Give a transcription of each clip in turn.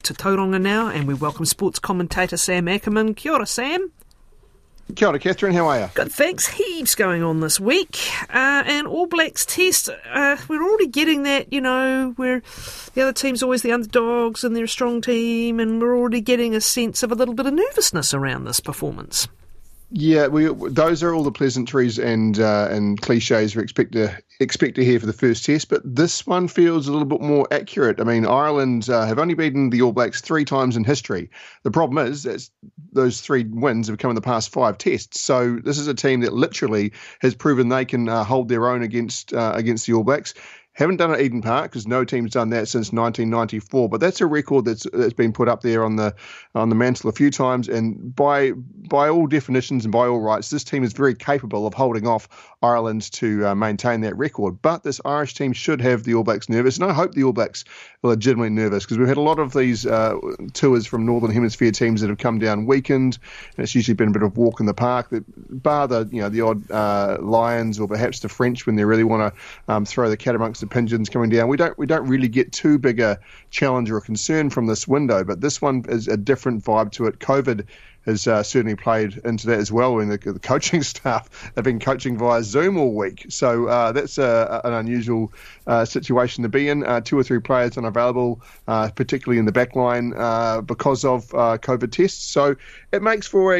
To Tauranga now, and we welcome sports commentator Sam Ackerman. Kia ora, Sam. Kia ora, Catherine. How are you? Good, thanks. Heaps going on this week. And All Blacks test, we're already getting that, where the other team's always the underdogs and they're a strong team, and we're already getting a sense of a little bit of nervousness around this performance. Yeah, those are all the pleasantries and cliches we expect to hear for the first test, but this one feels a little bit more accurate. I mean, Ireland have only beaten the All Blacks 3 times in history. The problem is that those 3 wins have come in the past 5 tests. So this is a team that literally has proven they can hold their own against the All Blacks. Haven't done it at Eden Park because no team's done that since 1994. But that's a record that's been put up there on the mantle a few times. And by all definitions and by all rights, this team is very capable of holding off Ireland to maintain that record. But this Irish team should have the All Blacks nervous, and I hope the All Blacks are legitimately nervous because we've had a lot of these tours from Northern Hemisphere teams that have come down weakened, and it's usually been a bit of walk in the park. Bar the odd Lions or perhaps the French when they really want to throw the cat amongst the pigeons coming down. We don't really get too big a challenge or a concern from this window, but this one is a different vibe to it. COVID has certainly played into that as well, and the coaching staff have been coaching via Zoom all week. So that's an unusual situation to be in. 2 or 3 players unavailable, particularly in the back line because of COVID tests. So it makes for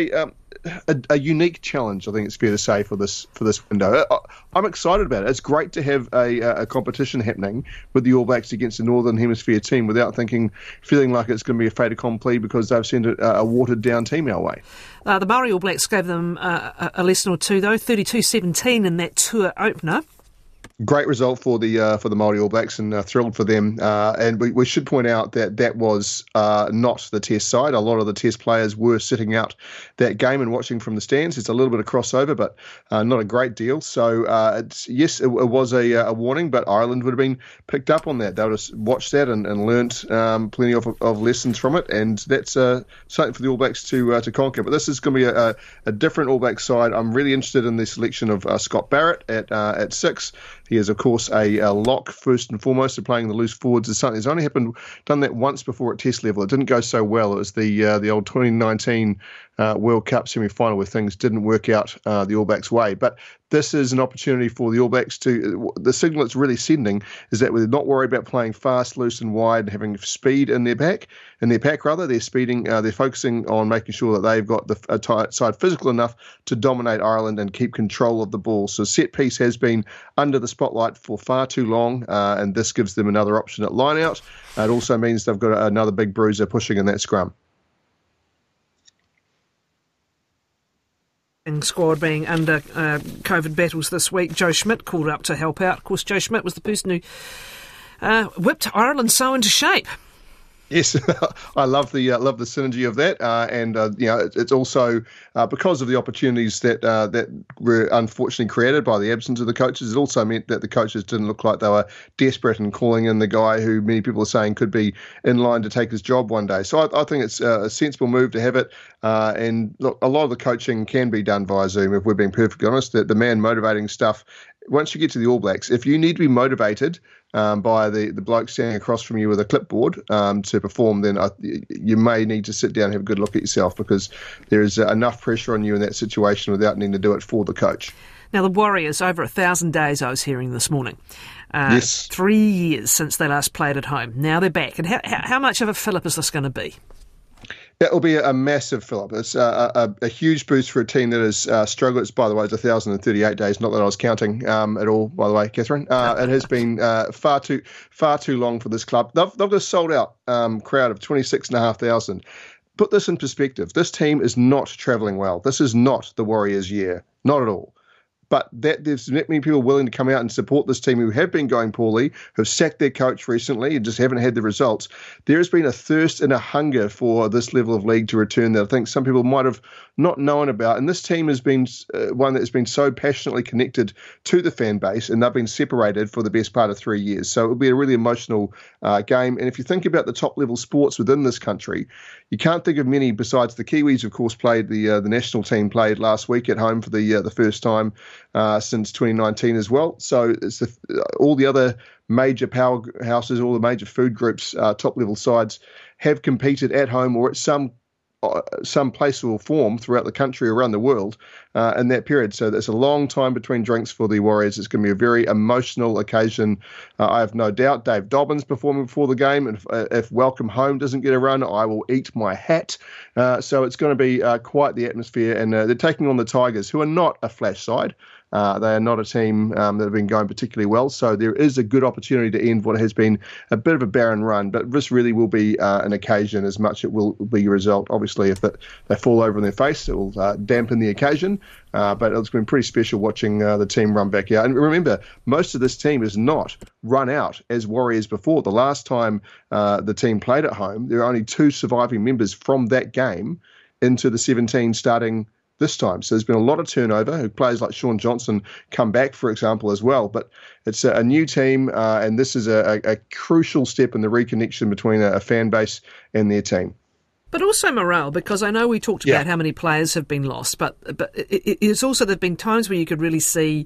a unique challenge, I think it's fair to say, for this window. I'm excited about it. It's great to have a competition happening with the All Blacks against the Northern Hemisphere team without feeling like it's going to be a fait accompli because they've sent a watered-down team our way. The Māori All Blacks gave them a lesson or two, though, 32-17 in that tour opener. Great result for the Māori All Blacks, and thrilled for them. And we should point out that was not the test side. A lot of the test players were sitting out that game and watching from the stands. It's a little bit of crossover, but not a great deal. So it was a warning, but Ireland would have been picked up on that. They would have watched that and learnt plenty of lessons from it, and that's something for the All Blacks to conquer. But this is going to be a different All Blacks side. I'm really interested in the selection of Scott Barrett at 6. He is, of course, a lock first and foremost. So playing the loose forwards is something that's only done that once before at test level. It didn't go so well. It was the old 2019 World Cup semi-final where things didn't work out the All Blacks' way. But this is an opportunity for the All Blacks to. The signal it's really sending is that we're not worried about playing fast, loose, and wide, and having speed in their pack. They're focusing on making sure that they've got the tight side physical enough to dominate Ireland and keep control of the ball. So set piece has been under the spotlight for far too long, and this gives them another option at line out. It also means they've got another big bruiser pushing in that scrum. Squad being under COVID battles this week. Joe Schmidt called up to help out. Of course, Joe Schmidt was the person who whipped Ireland so into shape. Yes, I love the synergy of that, and it's also because of the opportunities that were unfortunately created by the absence of the coaches. It also meant that the coaches didn't look like they were desperate and calling in the guy who many people are saying could be in line to take his job one day. So I think it's a sensible move to have it. And look, a lot of the coaching can be done via Zoom. If we're being perfectly honest, the man motivating stuff. Once you get to the All Blacks, if you need to be motivated by the bloke standing across from you with a clipboard to perform, then you may need to sit down and have a good look at yourself, because there is enough pressure on you in that situation without needing to do it for the coach. Now, the Warriors, over 1,000 days, I was hearing this morning. Yes. 3 years since they last played at home. Now they're back. And how much of a fillip is this going to be? That will be a massive fill-up. It's a huge boost for a team that has struggled. It's, by the way, it's 1,038 days. Not that I was counting at all, by the way, Catherine. It has been far too long for this club. They've got a sold-out crowd of 26,500. Put this in perspective. This team is not travelling well. This is not the Warriors' year. Not at all. But there's many people willing to come out and support this team who have been going poorly, who've sacked their coach recently and just haven't had the results. There has been a thirst and a hunger for this level of league to return that I think some people might have not known about. And this team has been one that has been so passionately connected to the fan base, and they've been separated for the best part of 3 years. So it'll be a really emotional game. And if you think about the top-level sports within this country, you can't think of many besides the Kiwis, of course, played the national team played last week at home for the first time since 2019 as well. So it's all the other major powerhouses, all the major food groups, top-level sides have competed at home or at some place or form throughout the country, around the world, in that period. So there's a long time between drinks for the Warriors. It's going to be a very emotional occasion. I have no doubt Dave Dobbins performing before the game, and if Welcome Home doesn't get a run, I will eat my hat. So it's going to be quite the atmosphere, and they're taking on the Tigers, who are not a flash side. They are not a team that have been going particularly well, so there is a good opportunity to end what has been a bit of a barren run. But this really will be an occasion as much it will be a result. Obviously, if they fall over on their face, it will dampen the occasion. But it's been pretty special watching the team run back out. And remember, most of this team is not run out as Warriors before. The last time the team played at home, there are only 2 surviving members from that game into the 17 starting this time. So there's been a lot of turnover. Players like Sean Johnson come back, for example, as well. But it's a new team, and this is a crucial step in the reconnection between a fan base and their team. But also morale, because I know we talked about how many players have been lost, but it's also there have been times where you could really see,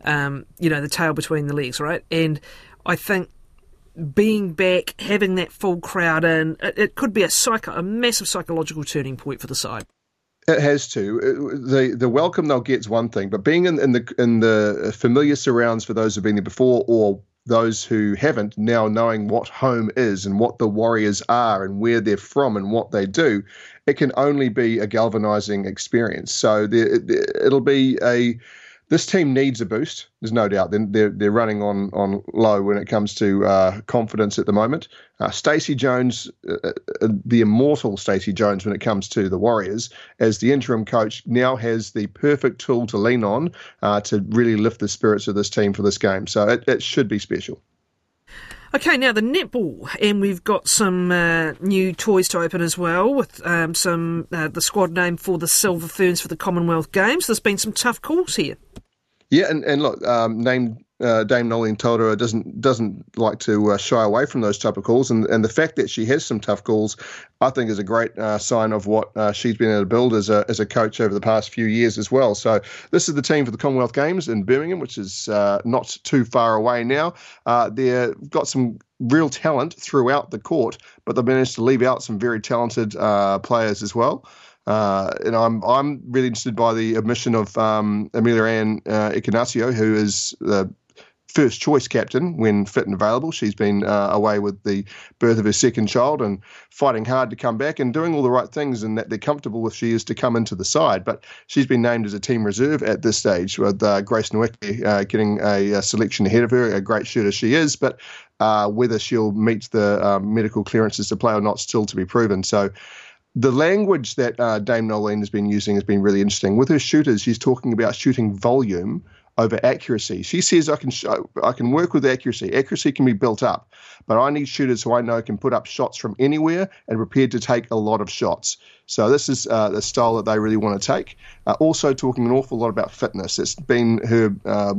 the tail between the legs, right? And I think being back, having that full crowd in, it could be a massive psychological turning point for the side. It has to. The welcome they'll get is one thing, but being in the familiar surrounds for those who've been there before, or those who haven't, now knowing what home is and what the Warriors are and where they're from and what they do, it can only be a galvanizing experience. So it'll be this team needs a boost. There's no doubt. They're running on low when it comes to confidence at the moment. Stacey Jones, the immortal Stacey Jones, when it comes to the Warriors, as the interim coach, now has the perfect tool to lean on to really lift the spirits of this team for this game. So it should be special. Okay, now the netball, and we've got some new toys to open as well, with the squad name for the Silver Ferns for the Commonwealth Games. There's been some tough calls here. Yeah, and look, Dame Nolene Tolder doesn't like to shy away from those type of calls, and the fact that she has some tough calls, I think, is a great sign of what she's been able to build as a coach over the past few years as well. So this is the team for the Commonwealth Games in Birmingham, which is not too far away now. They've got some real talent throughout the court, but they've managed to leave out some very talented players as well. And I'm really interested by the admission of Amelia Ann Ignacio, who is the first choice captain when fit and available. She's been away with the birth of her second child and fighting hard to come back and doing all the right things, and that they're comfortable with she is to come into the side. But she's been named as a team reserve at this stage, with Grace Nowicki getting a selection ahead of her, a great shooter she is. But whether she'll meet the medical clearances to play or not, still to be proven. So the language that Dame Nolene has been using has been really interesting. With her shooters, she's talking about shooting volume over accuracy. She says, I can work with accuracy. Accuracy can be built up, but I need shooters who I know can put up shots from anywhere and prepared to take a lot of shots. So this is the style that they really want to take. Also talking an awful lot about fitness. It's been her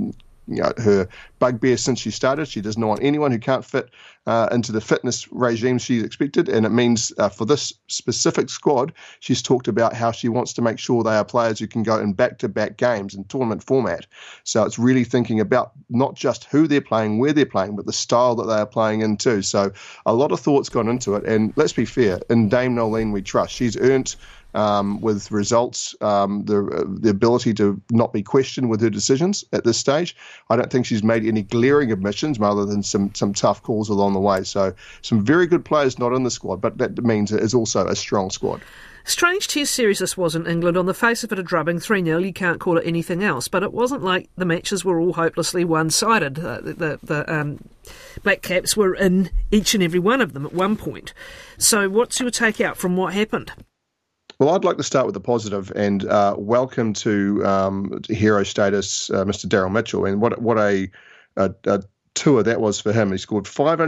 her bugbear since she started. She does not want anyone who can't fit into the fitness regime she's expected, and it means for this specific squad, she's talked about how she wants to make sure they are players who can go in back-to-back games in tournament format. So it's really thinking about not just who they're playing, where they're playing, but the style that they are playing in too. So a lot of thought's gone into it, and let's be fair, in Dame Nolene we trust. She's earned with results, the ability to not be questioned with her decisions at this stage. I don't think she's made any glaring omissions other than some tough calls along the way. So some very good players not in the squad, but that means it is also a strong squad. Strange test series this was in England. On the face of it, a drubbing 3-0. You can't call it anything else. But it wasn't like the matches were all hopelessly one-sided. The Black Caps were in each and every one of them at one point. So what's your take out from what happened? Well, I'd like to start with the positive and welcome to hero status, Mr. Daryl Mitchell, and what a tour that was for him. He scored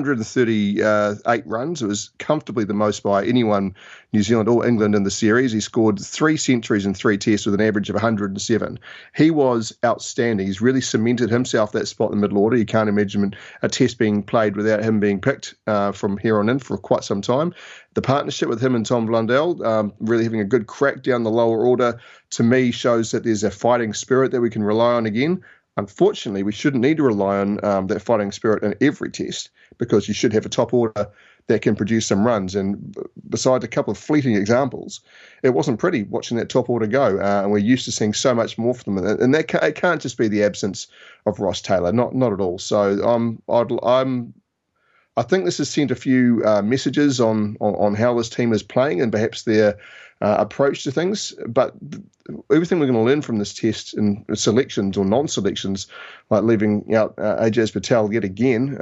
538 runs. It was comfortably the most by anyone, New Zealand or England, in the series. He scored 3 centuries in 3 tests with an average of 107. He was outstanding. He's really cemented himself that spot in the middle order. You can't imagine a test being played without him being picked from here on in for quite some time. The partnership with him and Tom Blundell, really having a good crack down the lower order, to me shows that there's a fighting spirit that we can rely on again. Unfortunately, we shouldn't need to rely on that fighting spirit in every test, because you should have a top order that can produce some runs. And besides a couple of fleeting examples, it wasn't pretty watching that top order go. And we're used to seeing so much more from them. And it can't just be the absence of Ross Taylor, not at all. So I think this has sent a few messages on how this team is playing and perhaps their approach to things. But everything we're going to learn from this test in selections or non-selections, like leaving out Ajaz Patel yet again,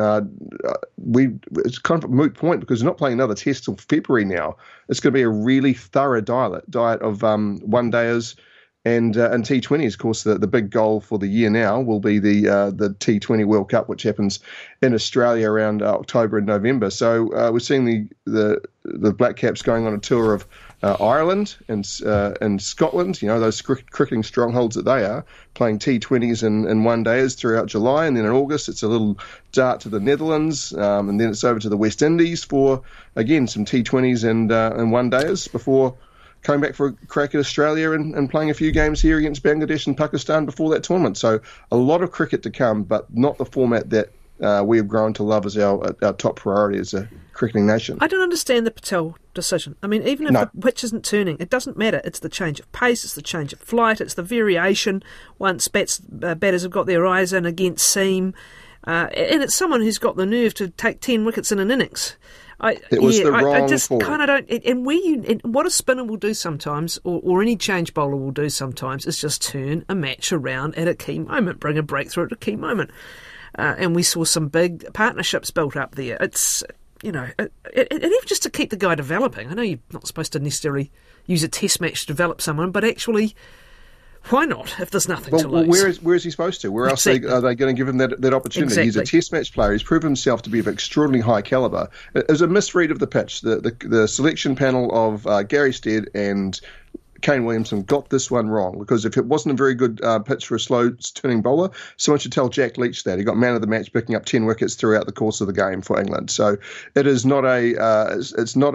it's kind of a moot point because we're not playing another test till February now. It's going to be a really thorough diet of one-dayers and T20s. Of course, the big goal for the year now will be the T20 World Cup, which happens in Australia around October and November. So we're seeing the Black Caps going on a tour of Ireland and Scotland, those cricketing strongholds that they are, playing T20s and one-dayers throughout July. And then in August, it's a little dart to the Netherlands, and then it's over to the West Indies for, again, some T20s and one-dayers before coming back for a crack at Australia and playing a few games here against Bangladesh and Pakistan before that tournament. So a lot of cricket to come, but not the format that we have grown to love as our top priority as a cricketing nation. I don't understand the Patel decision. I mean, even if the pitch isn't turning, it doesn't matter. It's the change of pace, it's the change of flight, it's the variation once batters have got their eyes in against seam. And it's someone who's got the nerve to take 10 wickets in an innings. I just kind of don't. And what a spinner will do sometimes, or any change bowler will do sometimes, is just turn a match around at a key moment, bring a breakthrough at a key moment. And we saw some big partnerships built up there. It's, and even just to keep the guy developing. I know you're not supposed to necessarily use a test match to develop someone, but actually, why not if there's nothing to lose? Where is he supposed to? Where else are they going to give him that opportunity? Exactly. He's a test match player. He's proven himself to be of extraordinarily high calibre. It was a misread of the pitch. The selection panel of Gary Stead and Kane Williamson got this one wrong, because if it wasn't a very good pitch for a slow-turning bowler, someone should tell Jack Leach that. He got man of the match, picking up 10 wickets throughout the course of the game for England. So it is not it's not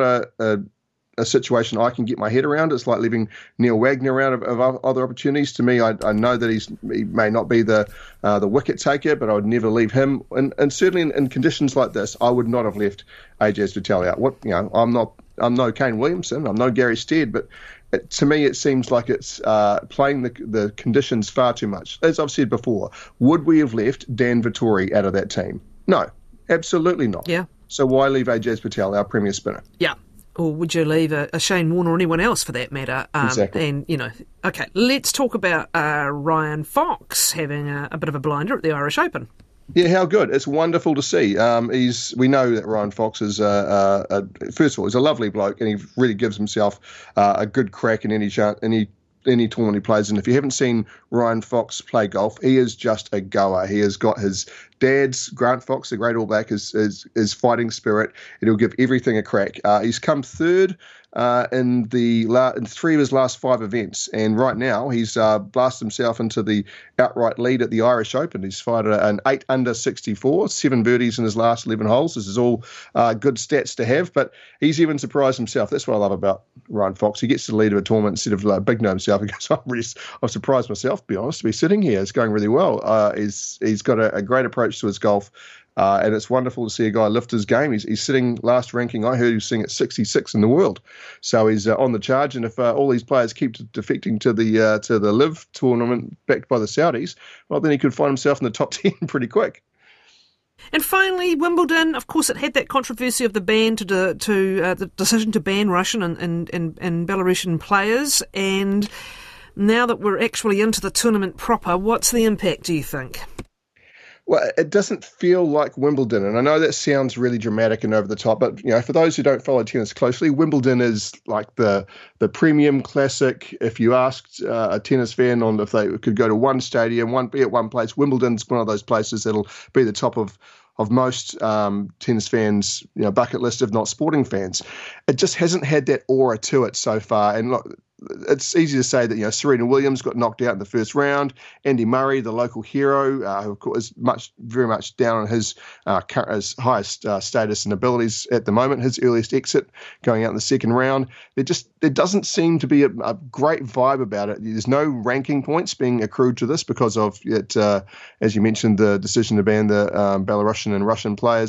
a situation I can get my head around. It's like leaving Neil Wagner out of other opportunities. To me, I know that he may not be the wicket taker, but I would never leave him. And certainly in conditions like this, I would not have left Ajaz Patel out. I'm no Kane Williamson, I'm no Gary Stead, but to me it seems like it's playing the conditions far too much. As I've said before, would we have left Dan Vettori out of that team? No, absolutely not. Yeah. So why leave Ajaz Patel, our premier spinner? Yeah. Or would you leave a Shane Warne or anyone else for that matter? Exactly. And, okay, let's talk about Ryan Fox having a bit of a blinder at the Irish Open. Yeah, how good. It's wonderful to see. We know that Ryan Fox is, first of all, he's a lovely bloke, and he really gives himself a good crack in any tournament he plays in. If you haven't seen Ryan Fox play golf, he is just a goer. He has got his dad's, Grant Fox, the great All Black, his fighting spirit, and he'll give everything a crack. He's come third in three of his last 5 events, and right now he's blasted himself into the outright lead at the Irish Open. He's fired an 8 under 64, 7 birdies in his last 11 holes. This is all good stats to have, but he's even surprised himself. That's what I love about Ryan Fox. He gets to the lead of a tournament instead of big no himself. He goes, I'm surprised myself, to be honest, to be sitting here. It's going really well. He's got a great approach to his golf. And it's wonderful to see a guy lift his game. He's sitting last ranking. I heard he was sitting at 66 in the world, so he's on the charge. And if all these players keep defecting to the Live tournament backed by the Saudis, well, then he could find himself in the top 10 pretty quick. And finally, Wimbledon. Of course, it had that controversy of the ban the decision to ban Russian and Belarusian players. And now that we're actually into the tournament proper, what's the impact, do you think? Well, it doesn't feel like Wimbledon, and I know that sounds really dramatic and over the top, but for those who don't follow tennis closely, Wimbledon is like the premium classic. If you asked a tennis fan on if they could go to one stadium, be at one place, Wimbledon's one of those places that'll be the top of most tennis fans' bucket list, if not sporting fans. It just hasn't had that aura to it so far, and look, it's easy to say that Serena Williams got knocked out in the first round. Andy Murray, the local hero, who of course is very much down on his highest status and abilities at the moment. His earliest exit going out in the second round. There doesn't seem to be a great vibe about it. There's no ranking points being accrued to this because of it, as you mentioned, the decision to ban the Belarusian and Russian players.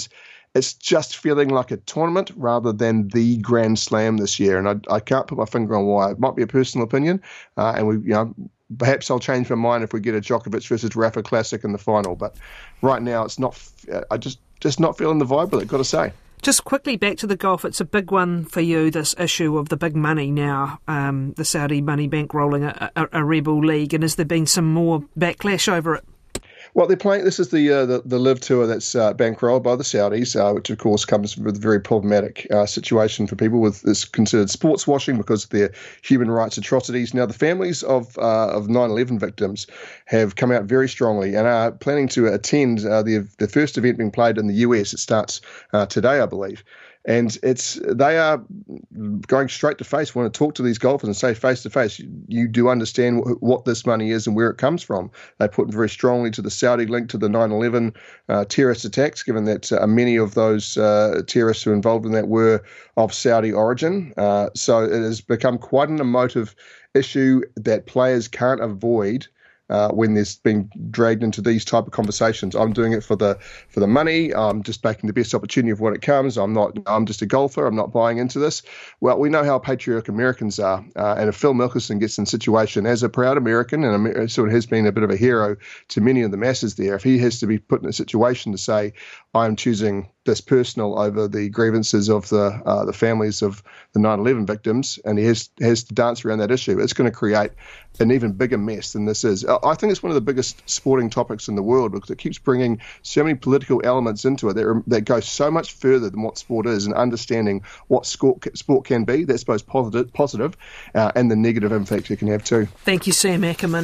it's just feeling like a tournament rather than the Grand Slam this year. And I can't put my finger on why. It might be a personal opinion, perhaps I'll change my mind if we get a Djokovic versus Rafa Classic in the final. But right now, it's not. I just not feeling the vibe with it, got to say. Just quickly back to the golf, it's a big one for you, this issue of the big money now, the Saudi money bankrolling a rebel league, and has there been some more backlash over it? Well, they're playing. This is the Live Tour that's bankrolled by the Saudis, which of course comes with a very problematic situation for people. It's considered sports washing because of their human rights atrocities. Now, the families of 9/11 victims have come out very strongly and are planning to attend the first event being played in the US. It starts today, I believe. And they are going straight to face, want to talk to these golfers and say face to face, you do understand what this money is and where it comes from. They put very strongly to the Saudi link to the 9/11 terrorist attacks, given that many of those terrorists who were involved in that were of Saudi origin. So it has become quite an emotive issue that players can't avoid when there's been dragged into these type of conversations. I'm doing it for the money. I'm just making the best opportunity of what it comes. I'm just a golfer. I'm not buying into this. Well, we know how patriotic Americans are. And if Phil Mickelson gets in a situation as a proud American and sort of has been a bit of a hero to many of the masses there, if he has to be put in a situation to say, I'm choosing this personal over the grievances of the families of the 9/11 victims, and he has to dance around that issue, it's going to create an even bigger mess than this is. I think it's one of the biggest sporting topics in the world because it keeps bringing so many political elements into it that go so much further than what sport is, and understanding what sport can be, that's both positive and the negative impact it can have too. Thank you, Sam Ackerman.